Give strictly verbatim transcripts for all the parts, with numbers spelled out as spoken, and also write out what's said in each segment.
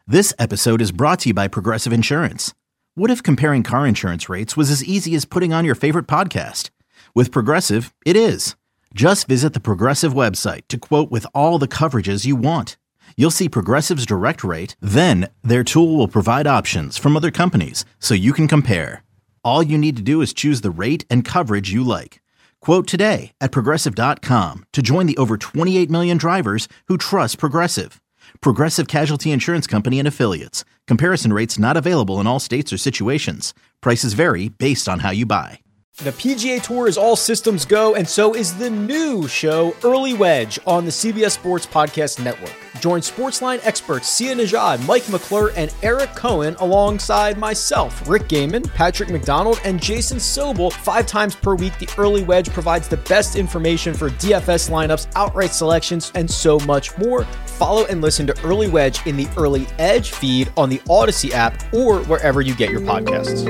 This episode is brought to you by Progressive Insurance. What if comparing car insurance rates was as easy as putting on your favorite podcast? With Progressive, it is. Just visit the Progressive website to quote with all the coverages you want. You'll see Progressive's direct rate, then their tool will provide options from other companies so you can compare. All you need to do is choose the rate and coverage you like. Quote today at progressive dot com to join the over twenty-eight million drivers who trust Progressive. Progressive Casualty Insurance Company and Affiliates. Comparison rates not available in all states or situations. Prices vary based on how you buy. The P G A Tour is all systems go, and so is the new show, Early Wedge, on the C B S Sports Podcast Network. Join Sportsline experts Sia Nejad, Mike McClure, and Eric Cohen alongside myself, Rick Gaiman, Patrick McDonald, and Jason Sobel. Five times per week, the Early Wedge provides the best information for D F S lineups, outright selections, and so much more. Follow and listen to Early Wedge in the Early Edge feed on the Odyssey app or wherever you get your podcasts.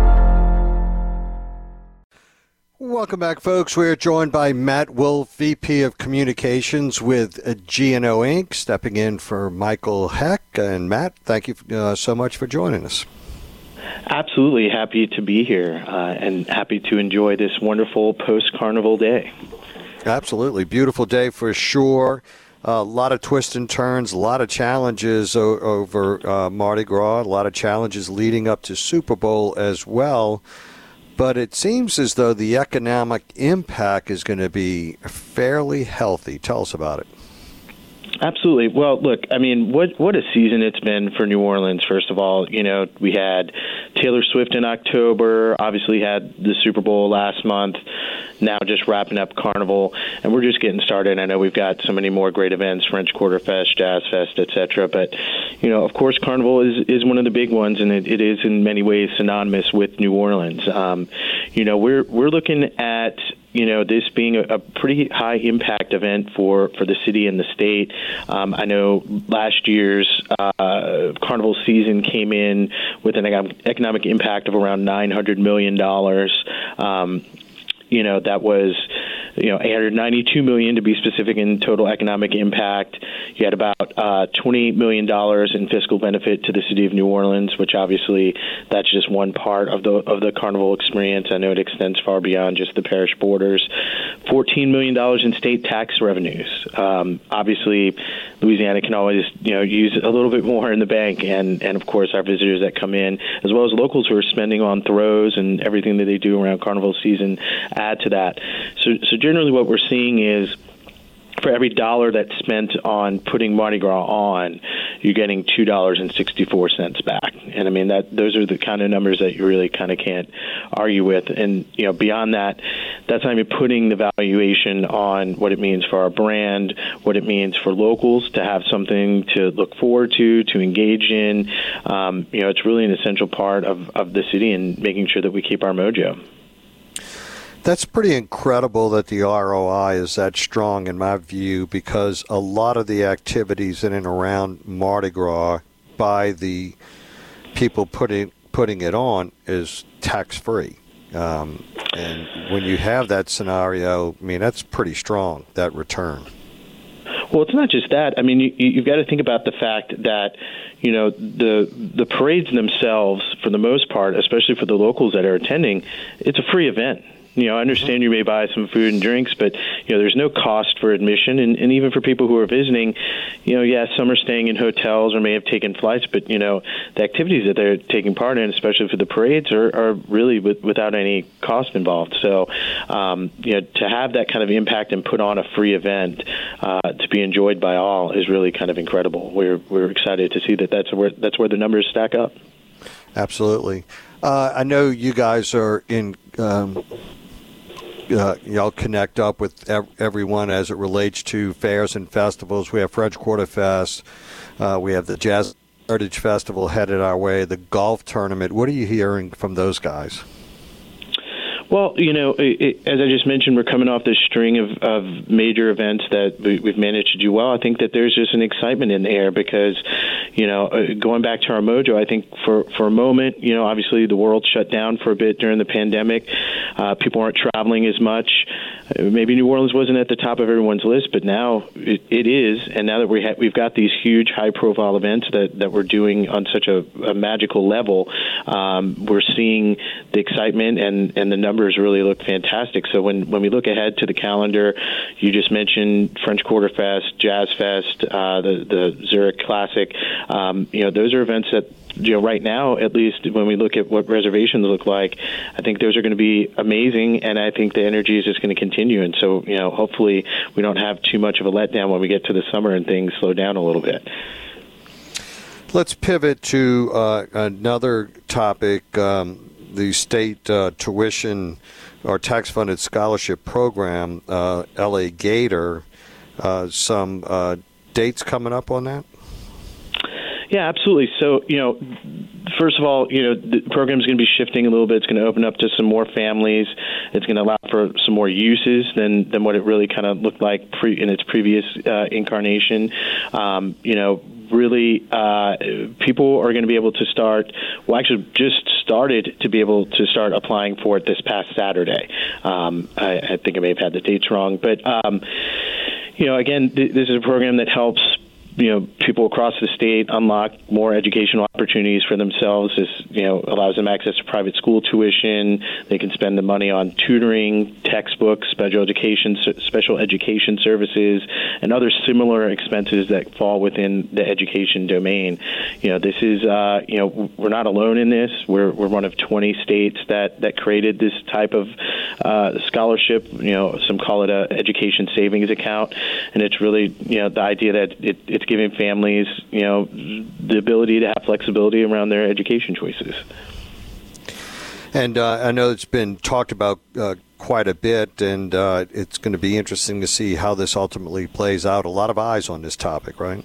Welcome back, folks. We're joined by Matt Wolf, V P of Communications with G and O Incorporated, stepping in for Michael Heck. And Matt, thank you uh, so much for joining us. Absolutely happy to be here uh, and happy to enjoy this wonderful post-carnival day. Absolutely. Beautiful day for sure. A lot of twists and turns, a lot of challenges o- over uh, Mardi Gras, a lot of challenges leading up to Super Bowl as well. But it seems as though the economic impact is going to be fairly healthy. Tell us about it. Absolutely. Well, look, I mean, what what a season it's been for New Orleans, first of all. You know, we had Taylor Swift in October, obviously had the Super Bowl last month, now just wrapping up Carnival, and we're just getting started. I know we've got so many more great events, French Quarter Fest, Jazz Fest, et cetera. But, you know, of course, Carnival is, is one of the big ones, and it, it is in many ways synonymous with New Orleans. Um, you know, we're we're looking at you know, this being a, a pretty high impact event for, for the city and the state. Um, I know last year's uh, Carnival season came in with an economic impact of around nine hundred million dollars. Um, you know, that was, you know, eight hundred ninety-two million dollars to be specific in total economic impact. You had about uh, twenty-eight million dollars in fiscal benefit to the city of New Orleans, which obviously that's just one part of the of the Carnival experience. I know it extends far beyond just the parish borders. fourteen million dollars in state tax revenues. Um, obviously, Louisiana can always, you know, use a little bit more in the bank, and, and of course our visitors that come in, as well as locals who are spending on throws and everything that they do around Carnival season, add to that. So, so generally what we're seeing is for every dollar that's spent on putting Mardi Gras on, you're getting two dollars and sixty-four cents back. And I mean, that those are the kind of numbers that you really kind of can't argue with. And, you know, beyond that, that's not even putting the valuation on what it means for our brand, what it means for locals to have something to look forward to, to engage in. Um, you know, it's really an essential part of, of the city and making sure that we keep our mojo. That's pretty incredible that the R O I is that strong in my view, because a lot of the activities in and around Mardi Gras by the people putting putting it on is tax-free. Um, and when you have that scenario, I mean, that's pretty strong, that return. Well, it's not just that. I mean, you, you've got to think about the fact that, you know, the the parades themselves, for the most part, especially for the locals that are attending, it's a free event. You know, I understand you may buy some food and drinks, but, you know, there's no cost for admission. And, and even for people who are visiting, you know, yes, some are staying in hotels or may have taken flights, but, you know, the activities that they're taking part in, especially for the parades, are, are really with, without any cost involved. So, um, you know, to have that kind of impact and put on a free event uh, to be enjoyed by all is really kind of incredible. We're we're excited to see that that's where, that's where the numbers stack up. Absolutely. Uh, I know you guys are in um, – Uh, y'all connect up with ev- everyone as it relates to fairs and festivals. We have French Quarter Fest. Uh, we have the Jazz Heritage Festival headed our way, the golf tournament. What are you hearing from those guys? Well, you know, it, it, as I just mentioned, we're coming off this string of, of major events that we, we've managed to do well. I think that there's just an excitement in the air because, you know, uh, going back to our mojo, I think for, for a moment, you know, obviously the world shut down for a bit during the pandemic. Uh, people aren't traveling as much. Uh, maybe New Orleans wasn't at the top of everyone's list, but now it, it is. And now that we ha- we've got these huge high-profile events that, that we're doing on such a, a magical level, um, we're seeing the excitement and, and the numbers really look fantastic. So when, when we look ahead to the calendar, you just mentioned French Quarter Fest, Jazz Fest, uh, the, the Zurich Classic. Um, you know, those are events that, you know, right now, at least when we look at what reservations look like, I think those are going to be amazing, and I think the energy is just going to continue. And so, you know, hopefully we don't have too much of a letdown when we get to the summer and things slow down a little bit. Let's pivot to uh, another topic, um, the state uh, tuition or tax-funded scholarship program, uh, L A Gator. Uh, some uh, dates coming up on that? Yeah, absolutely. So, you know, first of all, you know, the program is going to be shifting a little bit. It's going to open up to some more families. It's going to allow for some more uses than, than what it really kind of looked like pre, in its previous uh, incarnation. Um, you know, really, uh, people are going to be able to start, well, actually just started to be able to start applying for it this past Saturday. Um, I, I think I may have had the dates wrong. But, um, you know, again, th- this is a program that helps you know, people across the state unlock more educational opportunities for themselves. This, you know, allows them access to private school tuition. They can spend the money on tutoring, textbooks, special education, special education services, and other similar expenses that fall within the education domain. You know, this is, uh, you know, we're not alone in this. We're we're one of twenty states that that created this type of uh, scholarship. You know, some call it a education savings account, and it's really, you know, the idea that it, it's giving families, you know, the ability to have flexibility around their education choices. And uh, I know it's been talked about uh, quite a bit, and uh, it's going to be interesting to see how this ultimately plays out. A lot of eyes on this topic, right?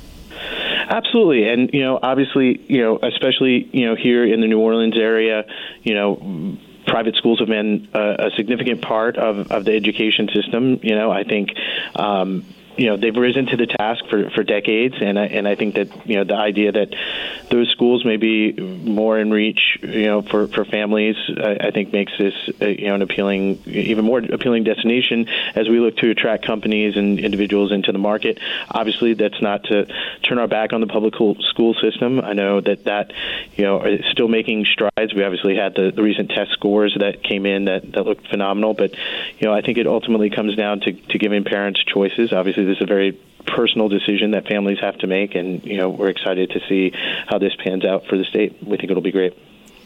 Absolutely. And, you know, obviously, you know, especially, you know, here in the New Orleans area, you know, private schools have been a, a significant part of, of the education system. You know, I think, um, you know, they've risen to the task for, for decades, and I, and I think that, you know, the idea that those schools may be more in reach, you know, for, for families, I, I think makes this, uh, you know, an appealing, even more appealing destination as we look to attract companies and individuals into the market. Obviously, that's not to turn our back on the public school system. I know that that, you know, is still making strides. We obviously had the, the recent test scores that came in that, that looked phenomenal, but, you know, I think it ultimately comes down to, to giving parents choices. Obviously, this is a very personal decision that families have to make, and, you know, we're excited to see how this pans out for the state. We think it'll be great.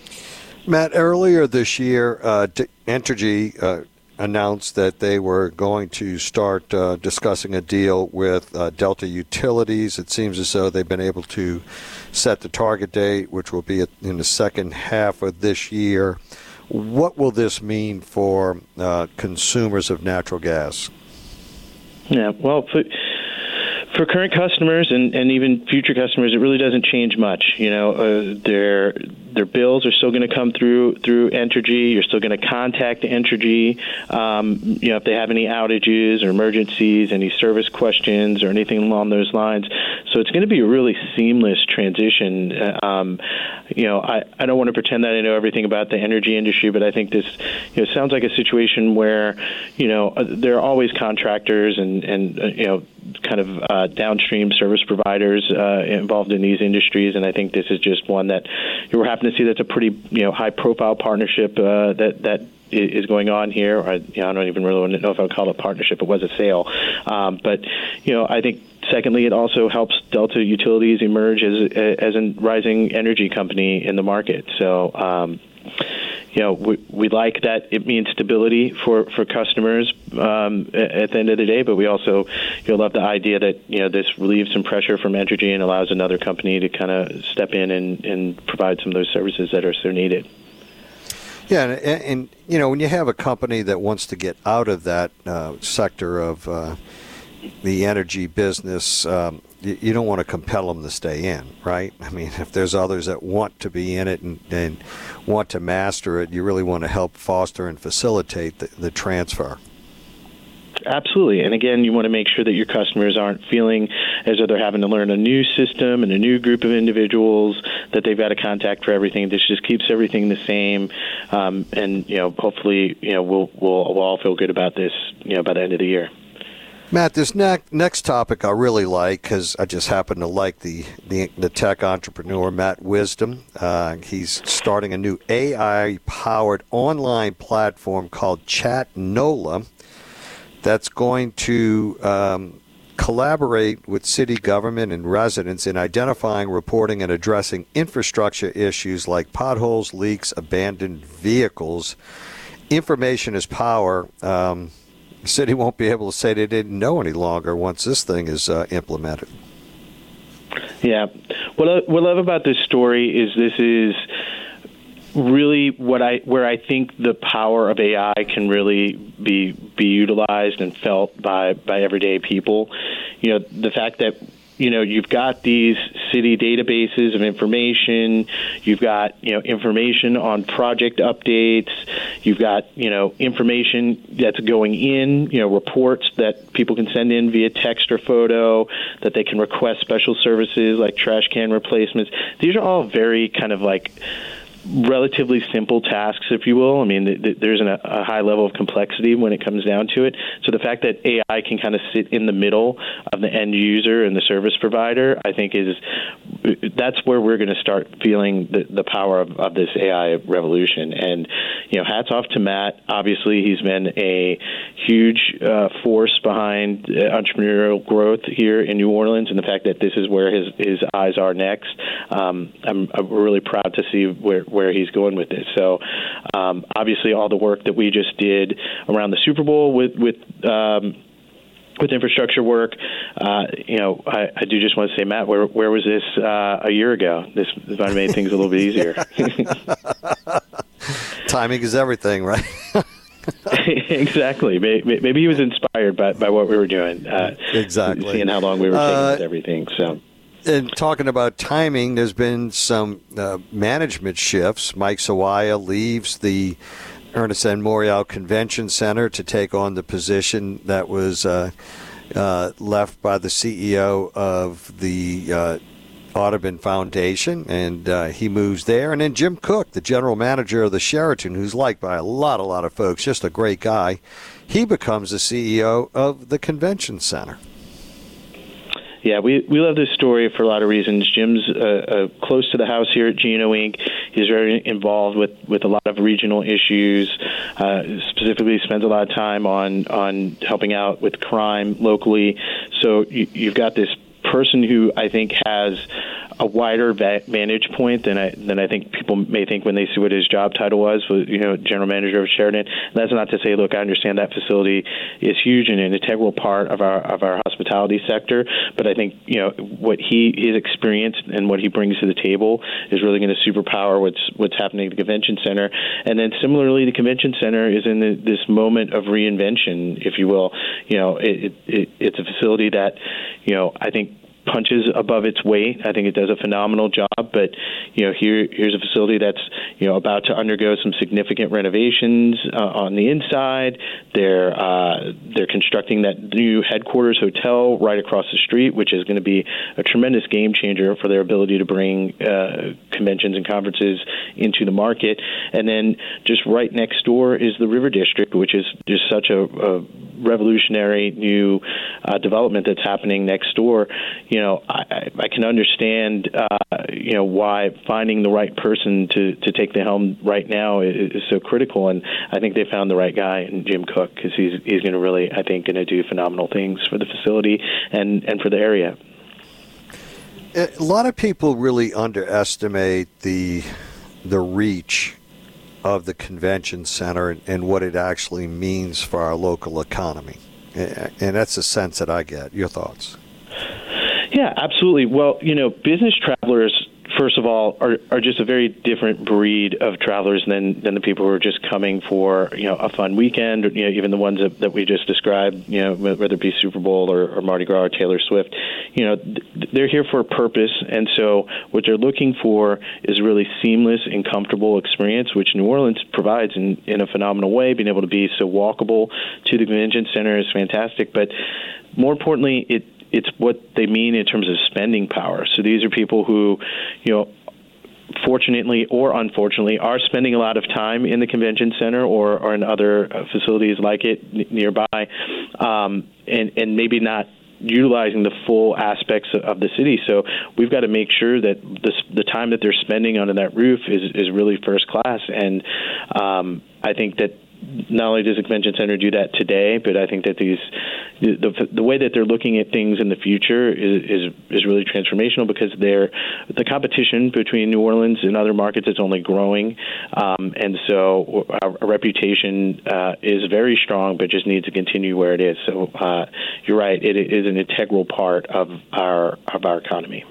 Matt, earlier this year, uh, Entergy uh, announced that they were going to start uh, discussing a deal with uh, Delta Utilities. It seems as though they've been able to set the target date, which will be in the second half of this year. What will this mean for uh, consumers of natural gas? Yeah, well, for, for current customers and, and even future customers, it really doesn't change much. You know, uh, their their bills are still going to come through through Entergy. You're still going to contact Entergy, um, you know, if they have any outages or emergencies, any service questions or anything along those lines. So it's going to be a really seamless transition. Uh, um, you know, I, I don't want to pretend that I know everything about the energy industry, but I think this, you know, sounds like a situation where, you know, uh, there are always contractors and, and uh, you know, kind of uh, downstream service providers uh, involved in these industries, and I think this is just one that we're happy to see. That's a pretty, you know, high-profile partnership uh, that that is going on here. I, you know, I don't even really know if I would call it a partnership. It was a sale, um, but you know, I think. Secondly, it also helps Delta Utilities emerge as as a rising energy company in the market. So. Um, You know, we, we like that it means stability for, for customers um, at the end of the day, but we also, you know, love the idea that, you know, this relieves some pressure from Entergy and allows another company to kind of step in and, and provide some of those services that are so needed. Yeah, and, and, you know, when you have a company that wants to get out of that uh, sector of uh, the energy business, um, you, you don't want to compel them to stay in, right? I mean, if there's others that want to be in it and, and want to master it, you really want to help foster and facilitate the, the transfer. Absolutely. And again, you want to make sure that your customers aren't feeling as though they're having to learn a new system and a new group of individuals that they've got to contact for everything. This just keeps everything the same. Um, and, you know, hopefully, you know, we'll, we'll, we'll all feel good about this, you know, by the end of the year. Matt, this ne- next topic I really like because I just happen to like the, the, the tech entrepreneur, Matt Wisdom. Uh, he's starting a new A I-powered online platform called ChatNola that's going to um, collaborate with city government and residents in identifying, reporting, and addressing infrastructure issues like potholes, leaks, abandoned vehicles. Information is power. Um, the city won't be able to say they didn't know any longer once this thing is uh, implemented. Yeah. What I, what I love about this story is this is really what I where I think the power of A I can really be be utilized and felt by, by everyday people. You know, the fact that, you know, you've got these city databases of information, you've got, you know, information on project updates, you've got, you know, information that's going in, you know, reports that people can send in via text or photo, that they can request special services like trash can replacements. These are all very kind of like relatively simple tasks, if you will. I mean, th- th- there's an, a high level of complexity when it comes down to it. So the fact that A I can kind of sit in the middle of the end user and the service provider, I think is that's where we're going to start feeling the, the power of, of this A I revolution. And, you know, hats off to Matt. Obviously, he's been a huge uh, force behind uh, entrepreneurial growth here in New Orleans, and the fact that this is where his, his eyes are next. Um, I'm, I'm really proud to see where where he's going with this. So um, obviously all the work that we just did around the Super Bowl with with um, with infrastructure work, uh, you know, I, I do just want to say, Matt, where where was this uh, a year ago? This, this might have made things a little bit easier. Timing is everything, right? Exactly. Maybe, maybe he was inspired by, by what we were doing. Uh, exactly. Seeing how long we were taking uh, with everything. So. And talking about timing, there's been some uh, management shifts. Mike Sawaya leaves the Ernest N. Morial Convention Center to take on the position that was uh, uh, left by the C E O of the uh, Audubon Foundation, and uh, he moves there. And then Jim Cook, the general manager of the Sheraton, who's liked by a lot, a lot of folks, just a great guy, he becomes the C E O of the Convention Center. Yeah, we, we love this story for a lot of reasons. Jim's uh, uh, close to the house here at Geno Incorporated. He's very involved with, with a lot of regional issues, uh, specifically spends a lot of time on, on helping out with crime locally. So you, you've got this person who I think has a wider va- vantage point than I than I think people may think when they see what his job title was, you know, general manager of Sheraton. And that's not to say, look, I understand that facility is huge and an integral part of our of our hospitality sector, but I think, you know, what he his experience and what he brings to the table is really going to superpower what's what's happening at the convention center. And then similarly, the convention center is in the, this moment of reinvention, if you will. You know, it, it it's a facility that, you know, I think punches above its weight. I think it does a phenomenal job, but you know, here here's a facility that's, you know, about to undergo some significant renovations uh, on the inside. They're uh, they're constructing that new headquarters hotel right across the street, which is going to be a tremendous game changer for their ability to bring uh, conventions and conferences into the market. And then just right next door is the River District, which is just such a, a revolutionary new uh, development that's happening next door. You know, I, I can understand, uh, you know, why finding the right person to, to take the helm right now is, is so critical. And I think they found the right guy in Jim Cook, because he's he's going to really, I think, going to do phenomenal things for the facility and, and for the area. A lot of people really underestimate the the reach of the convention center and, and what it actually means for our local economy. And that's the sense that I get. Your thoughts? Yeah, absolutely. Well, you know, business travelers first of all, are, are just a very different breed of travelers than, than the people who are just coming for, you know, a fun weekend, or, you know, even the ones that, that we just described, you know, whether it be Super Bowl or, or Mardi Gras or Taylor Swift. You know, they're here for a purpose, and so what they're looking for is a really seamless and comfortable experience, which New Orleans provides in, in a phenomenal way. Being able to be so walkable to the convention center is fantastic, but more importantly, it it's what they mean in terms of spending power. So these are people who, you know, fortunately or unfortunately, are spending a lot of time in the convention center or, or in other facilities like it n- nearby, um, and, and maybe not utilizing the full aspects of the city. So we've got to make sure that the, the time that they're spending under that roof is, is really first class. And um, I think that not only does the convention center do that today, but I think that these the, the, the way that they're looking at things in the future is is, is really transformational, because they're the competition between New Orleans and other markets is only growing, um, and so our, our reputation uh, is very strong, but just needs to continue where it is. So uh, you're right; it is an integral part of our of our economy.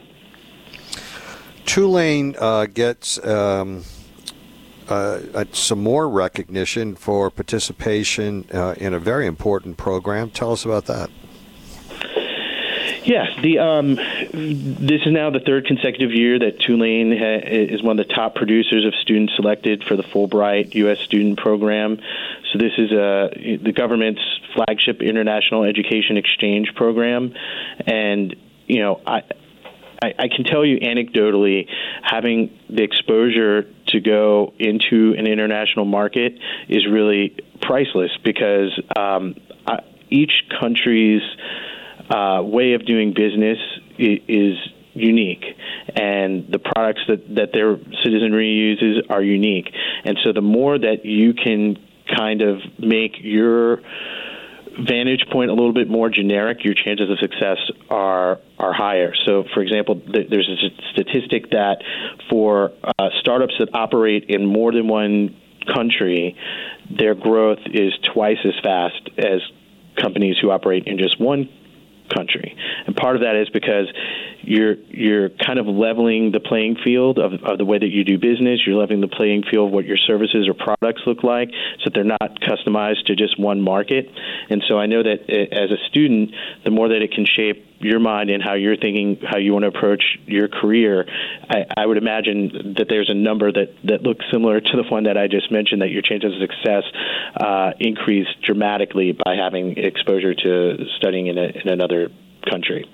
Tulane uh, gets. Um Uh, some more recognition for participation uh, in a very important program. Tell us about that. Yeah, the um, this is now the third consecutive year that Tulane ha- is one of the top producers of students selected for the Fulbright U S Student Program. So this is uh, the government's flagship international education exchange program, and you know I. I, I can tell you anecdotally, having the exposure to go into an international market is really priceless, because um, I, each country's uh, way of doing business is, is unique, and the products that, that their citizenry uses are unique. And so the more that you can kind of make your vantage point a little bit more generic, your chances of success are are higher. So, for example, th- there's a statistic that for uh, startups that operate in more than one country, their growth is twice as fast as companies who operate in just one country. And part of that is because you're you're kind of leveling the playing field of, of the way that you do business. You're leveling the playing field of what your services or products look like, so that they're not customized to just one market. And so I know that as a student, the more that it can shape your mind and how you're thinking, how you want to approach your career, I, I would imagine that there's a number that, that looks similar to the one that I just mentioned, that your chances of success uh, increase dramatically by having exposure to studying in, a, in another country.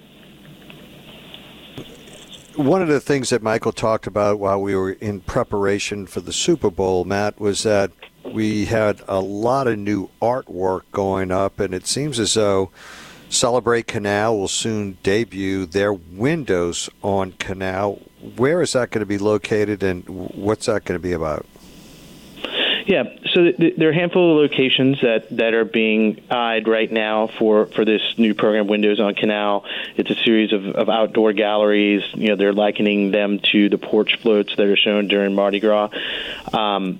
One of the things that Michael talked about while we were in preparation for the Super Bowl, Matt, was that we had a lot of new artwork going up, and it seems as though Celebrate Canal will soon debut their windows on Canal. Where is that going to be located, and what's that going to be about? Yeah, so th- there are a handful of locations that, that are being eyed right now for, for this new program, Windows on Canal. It's a series of, of outdoor galleries. You know, they're likening them to the porch floats that are shown during Mardi Gras. Um,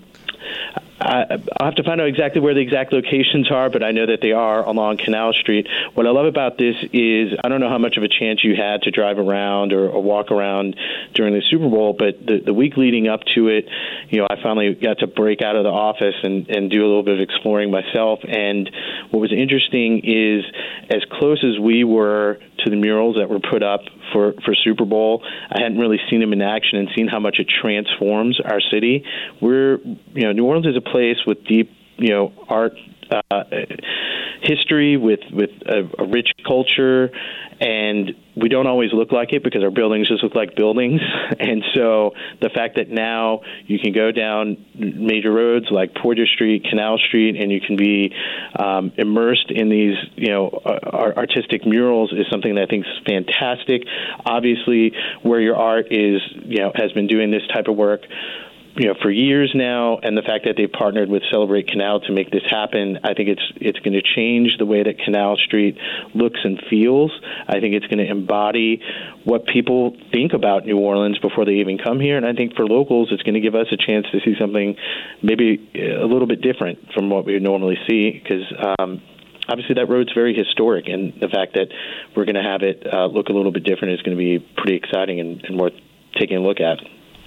I, I'll have to find out exactly where the exact locations are, but I know that they are along Canal Street. What I love about this is, I don't know how much of a chance you had to drive around or, or walk around during the Super Bowl, but the, the week leading up to it, you know, I finally got to break out of the office and, and do a little bit of exploring myself. And what was interesting is, as close as we were to the murals that were put up for, for Super Bowl, I hadn't really seen them in action and seen how much it transforms our city. We're, you know, New Orleans is a place with deep, you know, art uh, history, with with a, a rich culture, and we don't always look like it because our buildings just look like buildings. And so the fact that now you can go down major roads like Porter Street, Canal Street, and you can be um, immersed in these, you know, uh, artistic murals is something that I think is fantastic. Obviously, Where Your Art is, you know, has been doing this type of work, you know, for years now, and the fact that they partnered with Celebrate Canal to make this happen, I think it's it's going to change the way that Canal Street looks and feels. I think it's going to embody what people think about New Orleans before they even come here, and I think for locals, it's going to give us a chance to see something maybe a little bit different from what we would normally see, because um, obviously that road's very historic, and the fact that we're going to have it uh, look a little bit different is going to be pretty exciting and, and worth taking a look at.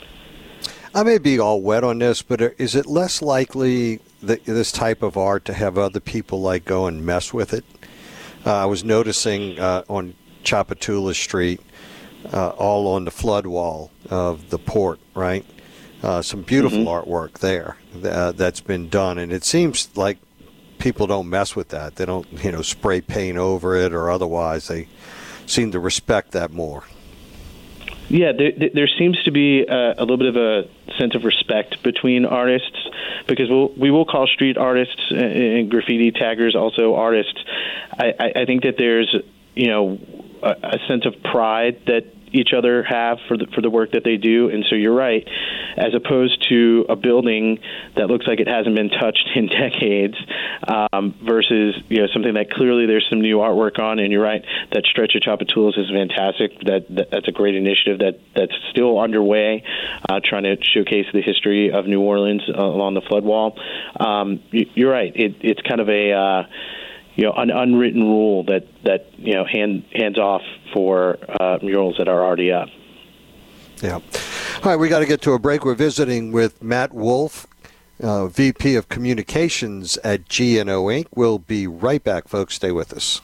I may be all wet on this, but is it less likely that this type of art to have other people like go and mess with it? Uh, I was noticing uh, on Tchoupitoulas Street, uh, all on the flood wall of the port, right? Uh, some beautiful mm-hmm. artwork there uh, that's been done, and it seems like people don't mess with that. They don't, you know, spray paint over it or otherwise. They seem to respect that more. Yeah, there, there seems to be a, a little bit of a sense of respect between artists, because we'll, we will call street artists and graffiti taggers also artists. I, I, I think that there's, you know, a, a sense of pride that each other have for the for the work that they do. And so you're right, as opposed to a building that looks like it hasn't been touched in decades, um, versus, you know, something that clearly there's some new artwork on. And you're right, that stretch of Tchoupitoulas is fantastic. That, that that's a great initiative that that's still underway, uh, trying to showcase the history of New Orleans uh, along the flood wall. Um, you're right. It, it's kind of a uh, you know, an unwritten rule that, that you know, hand, hands off for uh, murals that are already up. Yeah. All right, we got to get to a break. We're visiting with Matt Wolf, uh, V P of Communications at G N O Incorporated. We'll be right back, folks. Stay with us.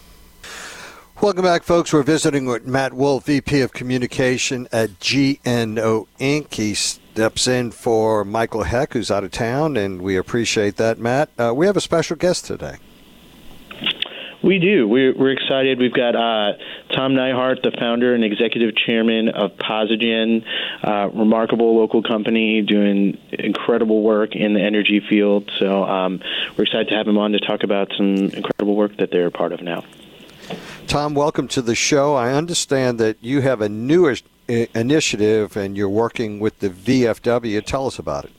Welcome back, folks. We're visiting with Matt Wolf, V P of Communication at G N O Incorporated. He steps in for Michael Heck, who's out of town, and we appreciate that, Matt. Uh, we have a special guest today. We do. We're, we're excited. We've got uh, Tom Neihart, the founder and executive chairman of Posigen, uh, remarkable local company doing incredible work in the energy field. So um, we're excited to have him on to talk about some incredible work that they're a part of now. Tom, welcome to the show. I understand that you have a new initiative and you're working with the V F W. Tell us about it.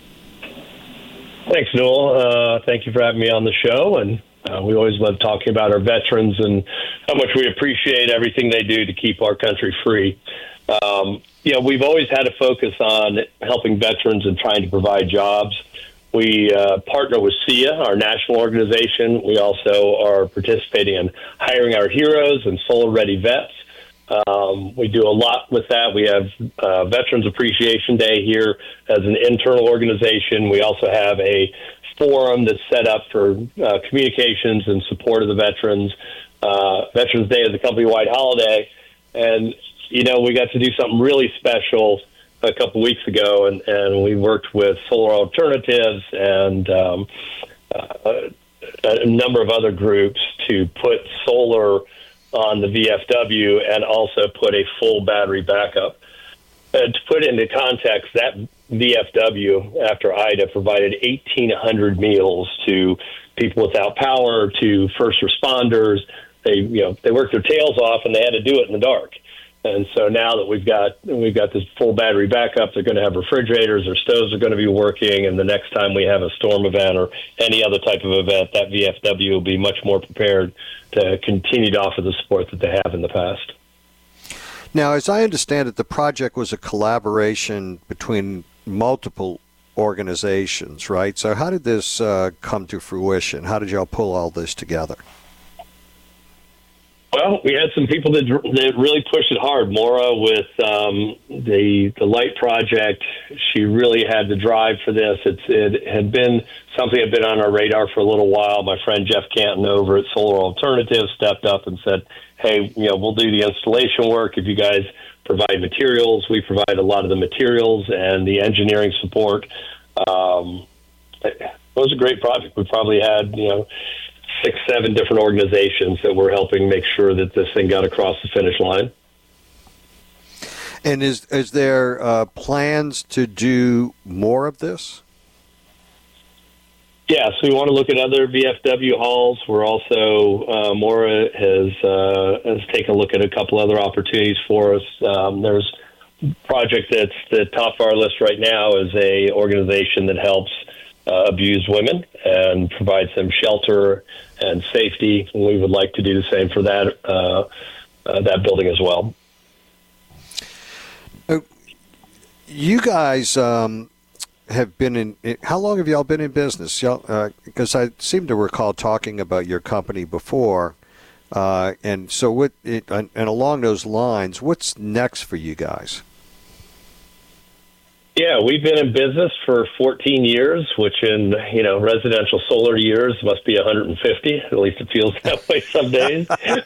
Thanks, Noel. Uh, thank you for having me on the show. And Uh, we always love talking about our veterans and how much we appreciate everything they do to keep our country free. Um, you know, we've always had a focus on helping veterans and trying to provide jobs. We uh, partner with S E I A, our national organization. We also are participating in hiring our heroes and solar-ready vets. Um, we do a lot with that. We have uh, Veterans Appreciation Day here as an internal organization. We also have a forum that's set up for uh, communications and support of the veterans. Uh, Veterans Day is a company-wide holiday, and you know we got to do something really special a couple weeks ago, and, and we worked with Solar Alternatives and um, uh, a number of other groups to put solar on the V F W and also put a full battery backup. Uh, to put it into context, that V F W, after Ida, provided eighteen hundred meals to people without power, to first responders. They, you know, they worked their tails off, and they had to do it in the dark. And so now that we've got we've got this full battery backup, they're going to have refrigerators, their stoves are going to be working, and the next time we have a storm event or any other type of event, that V F W will be much more prepared to continue to offer the support that they have in the past. Now, as I understand it, the project was a collaboration between multiple organizations, right? So how did this uh, come to fruition? How did y'all pull all this together? Well, we had some people that, that really pushed it hard. Maura with um, the the light project, she really had the drive for this. It's, it had been something that had been on our radar for a little while. My friend Jeff Canton over at Solar Alternatives stepped up and said, hey, you know, we'll do the installation work. If you guys provide materials, we provide a lot of the materials and the engineering support. Um, it was a great project. We probably had, you know, six, seven different organizations that were helping make sure that this thing got across the finish line. And is is there uh, plans to do more of this? Yeah, so we want to look at other V F W halls. We're also, uh, Maura has, uh, has taken a look at a couple other opportunities for us. Um, there's a project that's the top of our list right now is a organization that helps uh, abused women and provides them shelter and safety. And we would like to do the same for that, uh, uh, that building as well. Uh, you guys... Um have been in, how long have y'all been in business? Y'all, uh, because I seem to recall talking about your company before. Uh, and so what, it, and, and along those lines, what's next for you guys? Yeah, we've been in business for fourteen years, which in, you know, residential solar years must be one hundred fifty. At least it feels that way some days.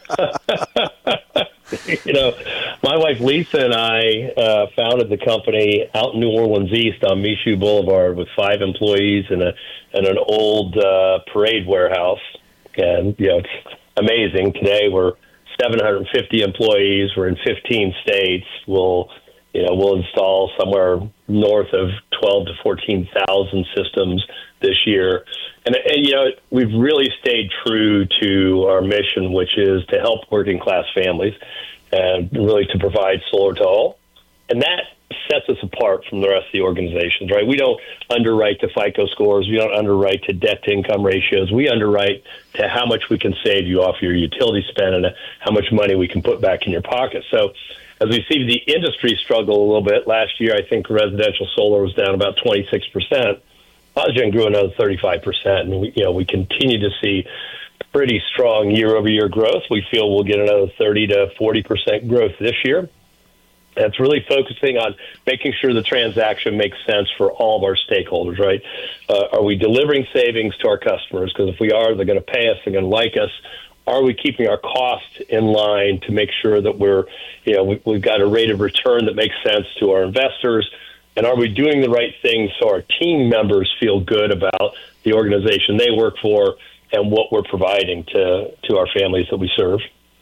You know, my wife Lisa and I uh, founded the company out in New Orleans East on Michoud Boulevard with five employees and a and an old uh, parade warehouse. And, you know, it's amazing. Today we're seven hundred fifty employees. We're in fifteen states. We'll, you know, we'll install somewhere north of twelve to fourteen thousand systems this year. And, and, you know, we've really stayed true to our mission, which is to help working class families and really to provide solar to all. And that sets us apart from the rest of the organizations, right? We don't underwrite to FICO scores. We don't underwrite to debt to income ratios. We underwrite to how much we can save you off your utility spend and how much money we can put back in your pocket. So as we see the industry struggle a little bit, last year I think residential solar was down about twenty-six percent. PosGen grew another thirty-five percent, and we, you know, we continue to see pretty strong year-over-year growth. We feel we'll get another thirty to forty percent growth this year. That's really focusing on making sure the transaction makes sense for all of our stakeholders, right? Uh, are we delivering savings to our customers? Because if we are, they're going to pay us, they're going to like us. Are we keeping our costs in line to make sure that we're, you know, we, we've got a rate of return that makes sense to our investors? And are we doing the right things so our team members feel good about the organization they work for and what we're providing to, to our families that we serve?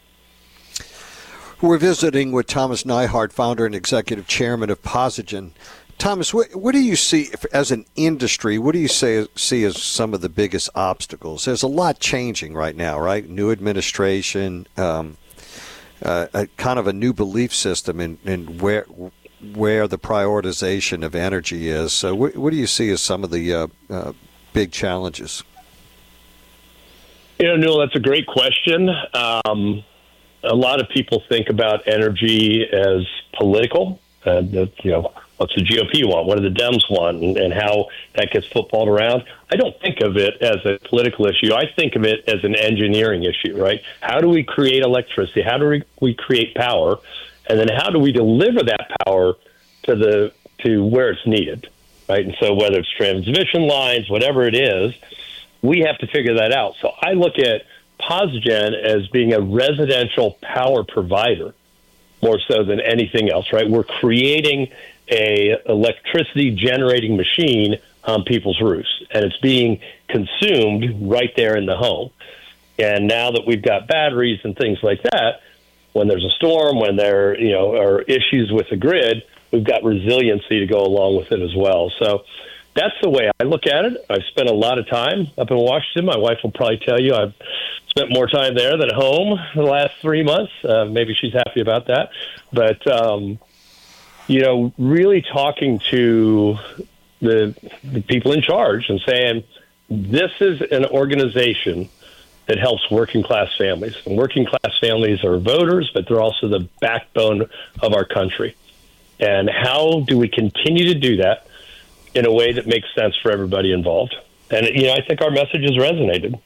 We're visiting with Thomas Neihart, founder and executive chairman of PosGen. Thomas, what, what do you see as an industry? What do you say, see as some of the biggest obstacles? There's a lot changing right now, right? New administration, um, uh, a kind of a new belief system in, in where where the prioritization of energy is. So what, what do you see as some of the uh, uh, big challenges? You know, Newell, that's a great question. Um, a lot of people think about energy as political. Uh, that, you know, what's the G O P want? What do the Dems want? And, and how that gets footballed around. I don't think of it as a political issue. I think of it as an engineering issue, right? How do we create electricity? How do we, we create power? And then how do we deliver that power to the to where it's needed, right? And so whether it's transmission lines, whatever it is, we have to figure that out. So I look at PosGen as being a residential power provider more so than anything else, right? We're creating a electricity generating machine on people's roofs, and it's being consumed right there in the home. And now that we've got batteries and things like that, when there's a storm, when there you know are issues with the grid, we've got resiliency to go along with it as well. So that's the way I look at it. I've spent a lot of time up in Washington. My wife will probably tell you I've spent more time there than home the last three months. Uh, maybe she's happy about that. But, um, you know, really talking to the, the people in charge and saying, this is an organization that helps working class families. And working class families are voters, but they're also the backbone of our country. And how do we continue to do that in a way that makes sense for everybody involved? And, you know, I think our message has resonated.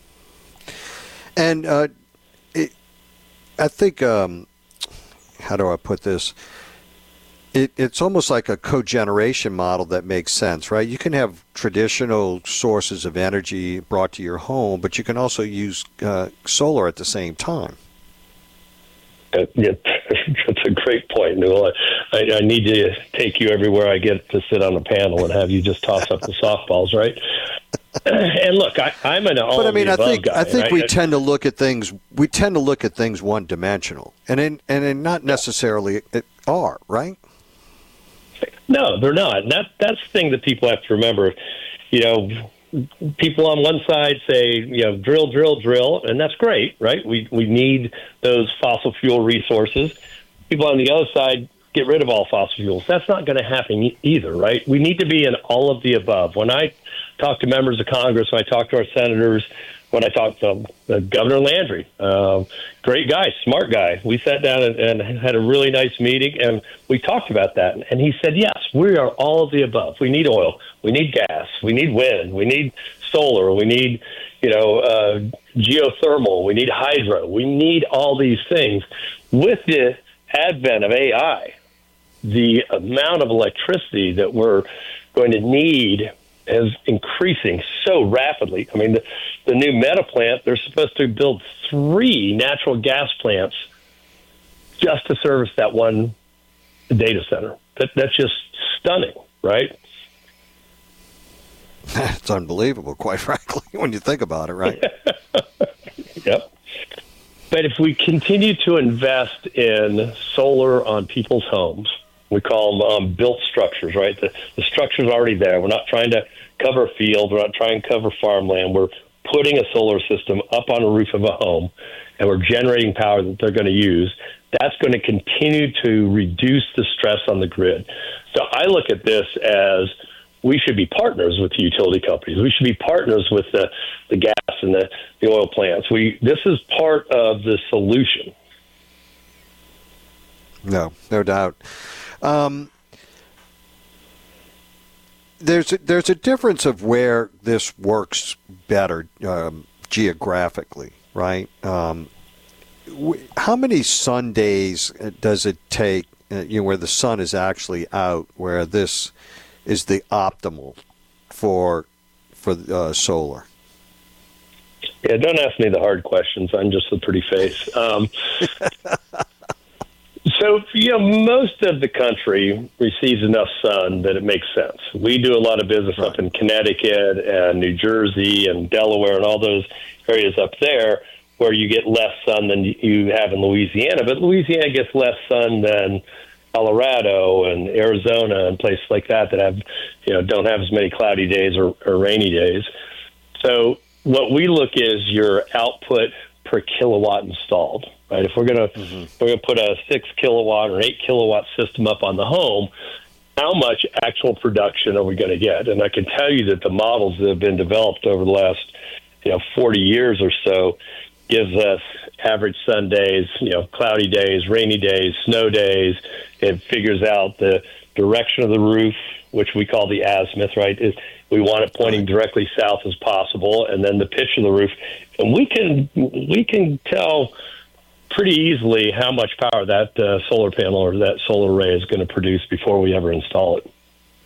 And uh, it, I think, um, how do I put this? It, it's almost like a cogeneration model that makes sense, right? You can have traditional sources of energy brought to your home, but you can also use uh, solar at the same time. Uh, yeah, that's a great point, Newell. I, I need to take you everywhere I get to sit on a panel and have you just toss up the softballs, right? And look, I, I'm an all But I mean, I think guy, I think right? we tend to look at things we tend to look at things one dimensional, and in and in not necessarily it are, right? No, they're not. And that that's the thing that people have to remember. You know, people on one side say, you know, drill, drill, drill, and that's great, right? We we need those fossil fuel resources. People on the other side get rid of all fossil fuels. That's not going to happen either, right? We need to be in all of the above. When I talk to members of Congress, when I talk to our senators, when I talked to uh, Governor Landry, uh, great guy, smart guy. We sat down and, and had a really nice meeting, and we talked about that. And he said, yes, we are all of the above. We need oil. We need gas. We need wind. We need solar. We need, you know, uh, geothermal. We need hydro. We need all these things. With the advent of A I, the amount of electricity that we're going to need is increasing so rapidly. I mean, the, the new Meta plant, they're supposed to build three natural gas plants just to service that one data center. That, that's just stunning, right? It's unbelievable, quite frankly, when you think about it, right? Yep. But if we continue to invest in solar on people's homes, we call them um, built structures, right? The, the structure's already there. We're not trying to cover a field. We're not trying to cover farmland. We're putting a solar system up on the roof of a home, and we're generating power that they're going to use. That's going to continue to reduce the stress on the grid. So I look at this as we should be partners with the utility companies. We should be partners with the, the gas and the, the oil plants. We This is part of the solution. No, no doubt. Um, there's a, there's a difference of where this works better um, geographically, right? Um, w- how many sun days does it take, uh, you know, where the sun is actually out, where this is the optimal for for uh, solar? Yeah, don't ask me the hard questions. I'm just the pretty face. Um, so, you know, most of the country receives enough sun that it makes sense. We do a lot of business right. up in Connecticut and New Jersey and Delaware and all those areas up there where you get less sun than you have in Louisiana. But Louisiana gets less sun than Colorado and Arizona and places like that that have, you know, don't have as many cloudy days or, or rainy days. So what we look is your output per kilowatt installed, right? If we're going to mm-hmm. we're going to put a six kilowatt or eight kilowatt system up on the home, how much actual production are we going to get? And I can tell you that the models that have been developed over the last, you know, forty years or so gives us average sun days, you know, cloudy days, rainy days, snow days. It figures out the direction of the roof, which we call the azimuth, right? Is we want it pointing directly south as possible, and then the pitch of the roof. And we can we can tell pretty easily how much power that uh, solar panel or that solar array is going to produce before we ever install it.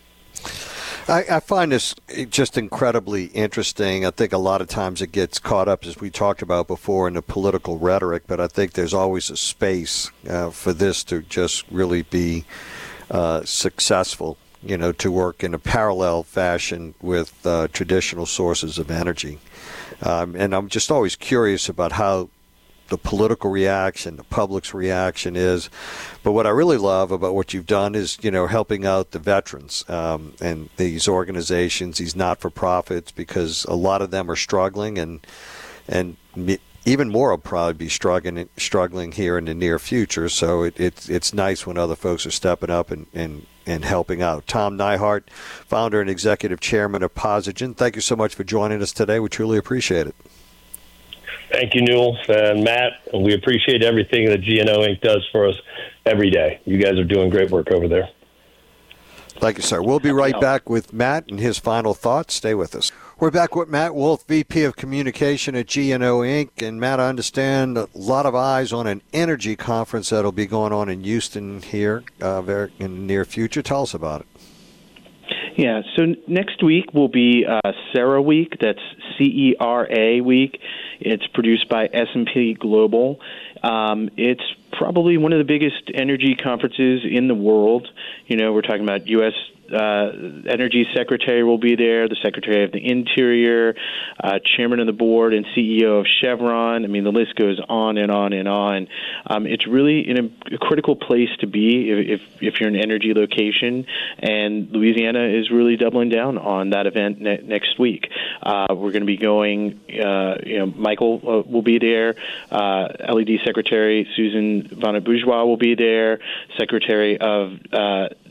I, I find this just incredibly interesting. I think a lot of times it gets caught up, as we talked about before, in the political rhetoric, but I think there's always a space uh, for this to just really be uh, successful, you know, to work in a parallel fashion with uh, traditional sources of energy. Um, and I'm just always curious about how the political reaction, the public's reaction is. But what I really love about what you've done is, you know, helping out the veterans um, and these organizations, these not-for-profits, because a lot of them are struggling, and and even more will probably be struggling struggling here in the near future. So it, it's it's nice when other folks are stepping up and, and, and helping out. Tom Neihart, founder and executive chairman of Posigen, thank you so much for joining us today. We truly appreciate it. Thank you, Newell and Matt. And we appreciate everything that G N O Incorporated does for us every day. You guys are doing great work over there. Thank you, sir. We'll be right back with Matt and his final thoughts. Stay with us. We're back with Matt Wolf, V P of Communication at G N O Incorporated. And, Matt, I understand a lot of eyes on an energy conference that will be going on in Houston here uh, very in the near future. Tell us about it. Yeah, so next week will be uh, CERA Week. That's C E R A Week. It's produced by S and P Global. Um, it's probably one of the biggest energy conferences in the world. You know, we're talking about U S Uh, Energy Secretary will be there, the Secretary of the Interior, uh, Chairman of the Board and C E O of Chevron. I mean, the list goes on and on and on. Um, it's really in a, a critical place to be if, if, if you're an energy location, and Louisiana is really doubling down on that event ne- next week. Uh, we're going to be going, uh, you know, Michael uh, will be there, uh, L E D Secretary Susan Vanna Bourgeois will be there, Secretary of uh,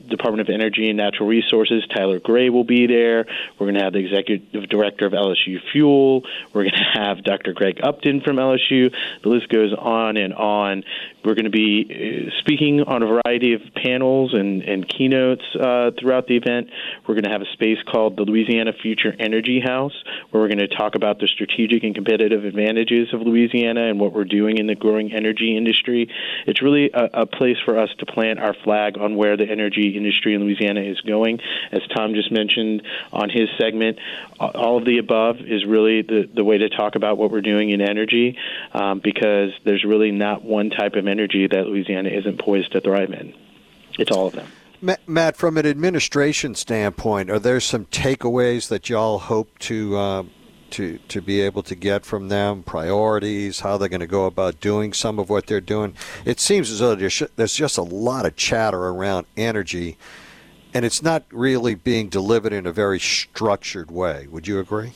Department of Energy and Natural Resources, Tyler Gray, will be there. We're going to have the Executive Director of L S U Fuel. We're going to have Doctor Greg Upton from L S U. The list goes on and on. We're going to be speaking on a variety of panels and, and keynotes uh, throughout the event. We're going to have a space called the Louisiana Future Energy House, where we're going to talk about the strategic and competitive advantages of Louisiana and what we're doing in the growing energy industry. It's really a, a place for us to plant our flag on where the energy industry in Louisiana is going. As Tom just mentioned on his segment, all of the above is really the, the way to talk about what we're doing in energy, um, because there's really not one type of energy that Louisiana isn't poised to thrive in. It's all of them. Matt, from an administration standpoint, are there some takeaways that y'all hope to uh, to to be able to get from them? Priorities, how they're going to go about doing some of what they're doing? It seems as though there's, there's just a lot of chatter around energy, and it's not really being delivered in a very structured way. Would you agree?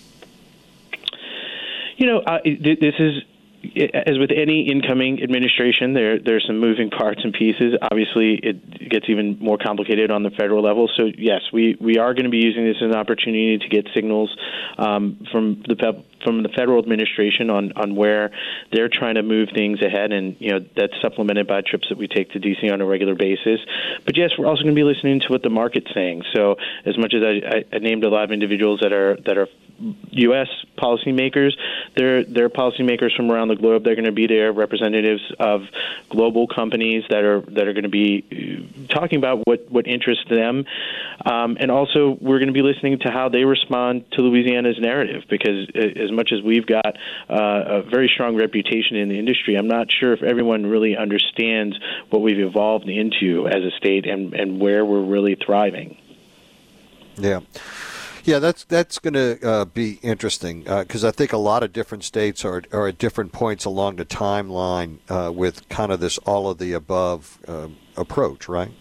You know, uh, this is, as with any incoming administration, there there's some moving parts and pieces. Obviously, it gets even more complicated on the federal level. So, yes, we, we are going to be using this as an opportunity to get signals um, from the from the federal administration on, on where they're trying to move things ahead, and you know that's supplemented by trips that we take to D C on a regular basis. But yes, we're also going to be listening to what the market's saying. So, as much as I, I named a lot of individuals that are that are U S policymakers, they're they're policymakers from around the globe. They're going to be there, representatives of global companies that are that are going to be talking about what, what interests them, um, and also we're going to be listening to how they respond to Louisiana's narrative. Because as much as we've got uh, a very strong reputation in the industry, I'm not sure if everyone really understands what we've evolved into as a state and, and where we're really thriving. Yeah. Yeah, that's that's going to uh, be interesting because uh, I think a lot of different states are are at different points along the timeline uh, with kind of this all of the above uh, approach, right?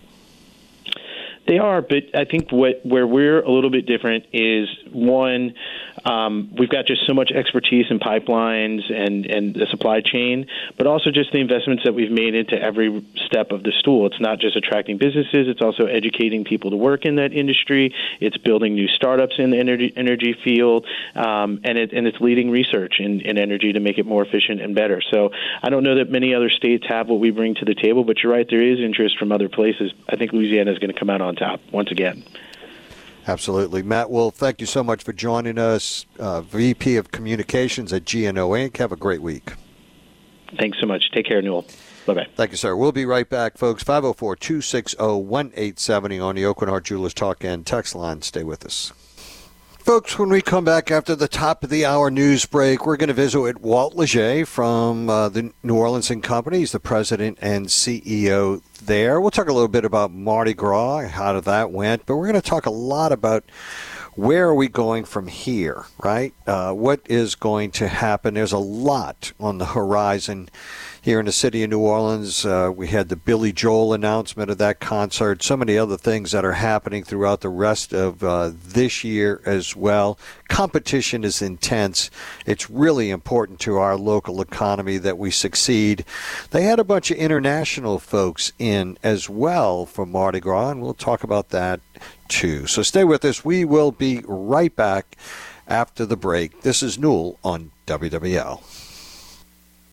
They are, but I think what where we're a little bit different is, one, um, we've got just so much expertise in pipelines and, and the supply chain, but also just the investments that we've made into every step of the stool. It's not just attracting businesses, it's also educating people to work in that industry. It's building new startups in the energy, energy field, um, and, it, and it's leading research in, in energy to make it more efficient and better. So I don't know that many other states have what we bring to the table, but you're right, there is interest from other places. I think Louisiana is going to come out on top once again. Absolutely. Matt Wolf, thank you so much for joining us, uh, V P of Communications at G N O Incorporated. Have a great week. Thanks so much. Take care, Newell. Bye-bye. Thank you, sir. We'll be right back, folks. five oh four, two six oh, one eight seven oh on the Aucoin Hart Jewelers Talk and Text line. Stay with us. Folks, when we come back after the top of the hour news break, we're going to visit with Walt Leger from uh, the New Orleans and Company. He's the president and C E O there. We'll talk a little bit about Mardi Gras, how that went, but we're going to talk a lot about where are we going from here, right? Uh, what is going to happen? There's a lot on the horizon here in the city of New Orleans. Uh, we had the Billy Joel announcement of that concert, so many other things that are happening throughout the rest of uh, this year as well. Competition is intense. It's really important to our local economy that we succeed. They had a bunch of international folks in as well for Mardi Gras, and we'll talk about that too. So stay with us. We will be right back after the break. This is Newell on W W L.